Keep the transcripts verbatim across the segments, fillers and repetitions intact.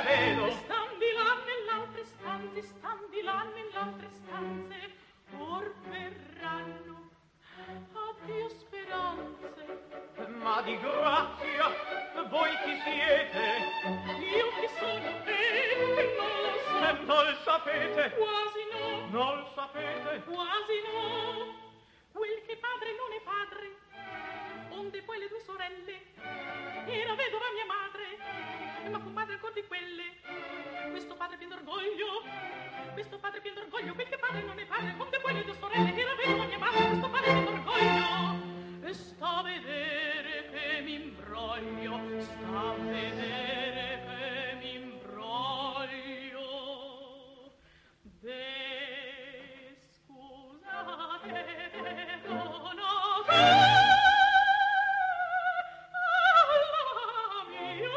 le vedo. Stan di là nell'altre stanze, stan di là nell'altre stanze, or verranno. Addio speranze. Ma di grazia, voi chi siete? Io chi sono e non lo so. E non lo sapete? Quasi no. Non lo sapete? Quasi no. Quel che padre non è padre, onde poi le due sorelle, era vedova mia madre, ma fu madre ancor di quelle. Questo padre pien d'orgoglio, questo padre pien d'orgoglio, quel che padre non è padre, onde poi le due sorelle, era vedova mia madre, questo padre pien d'orgoglio. E sta a vedere che mi imbroglio, sta a vedere che mi imbroglio. De scusate, perdonate, alla mia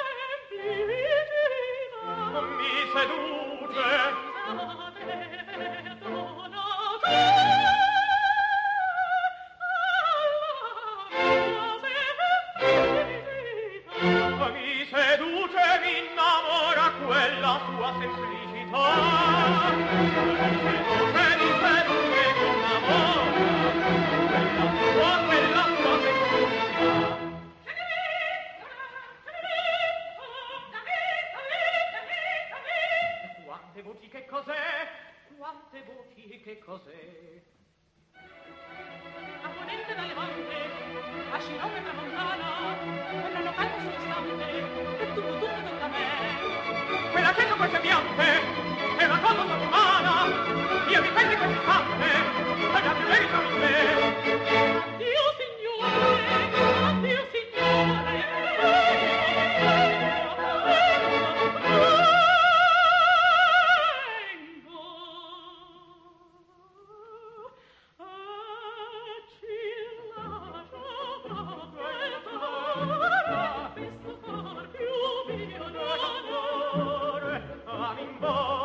semplicità. Mi seduce. Scusate, perdonate, Mi seduce, mi innamora quella sua semplicità. Mi seduce, mi seduce con amore quella sua, quella sua semplicità. Quante voci, che cos'è? Quante voci, che cos'è? a ponente dalle monte, a Scirone tramontana, con un calmo sullo stante, e tutto, tutto, tutto a me. Quella cieca questa bianche è una cosa sovrumana. Io mi penso in questo istante, tagliate lei con me. Addio signore, addio signore. Amor,